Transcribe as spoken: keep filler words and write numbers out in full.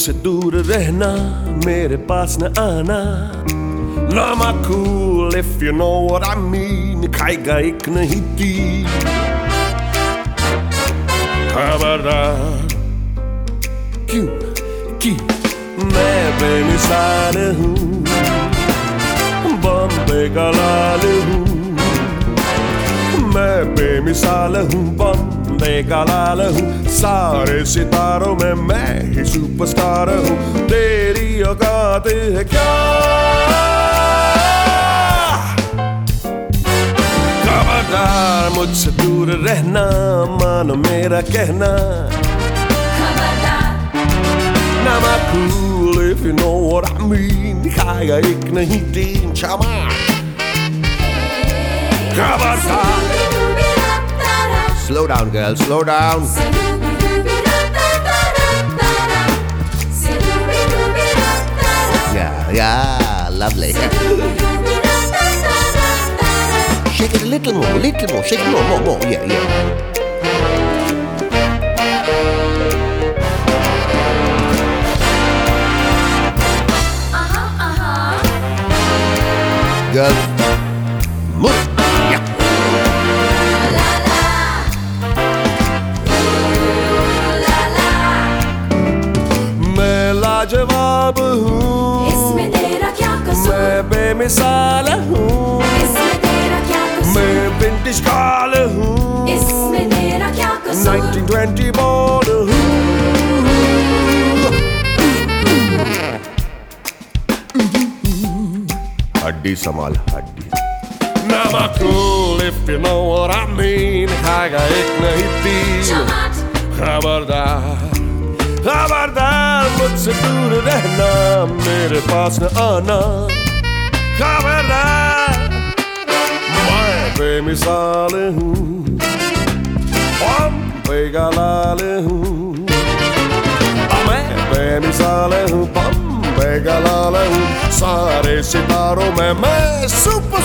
मुझसे दूर रहना, मेरे पास न आना। Not my cool if you know what I mean. खाएगा एक नहीं तीन। खबरदार क्यों कि मैं बेमिसाल हूँ, बॉम्बे का लाल हूँ। मैं बेमिसाल हूँ, बॉम्बे का लाल हूँ। सारे सितारों में मैं ही सुपरस्टार हूँ। तेरी औकात है क्या? खबरदार मुझसे दूर रहना, मानो मेरा कहना। Now I'm cool if you know what I mean. खाएगा एक नहीं तीन। Chama खबरदार। Slow down girl, slow down. Yeah, yeah, lovely. Shake it a little more, a little more, shake it more, more, more. Yeah, yeah. Girl, move. Yeah. La la. La la. मैं लाजवाब हूँ, इसमें तेरा क्या कसूर? मैं बेमिसाल हूँ, इसमें तेरा क्या कसूर? मैं विंटेज काल हूँ, इसमें तेरा क्या कसूर? nineteen twenty born हूँ। हड्डी संभाल हड्डी। Now I'm cool if you know what I mean. खाएगा एक नहीं तीन। खबरदार खबरदार मुझसे दूर रहना, मेरे पास न आना। खबरदार मैं बेमिसाल हूँ, बॉम्बे का लाल हूँ। मैं बेमिसाल हूँ, बॉम्बे का लाल हूँ। सारे सितारों में मैं सुपर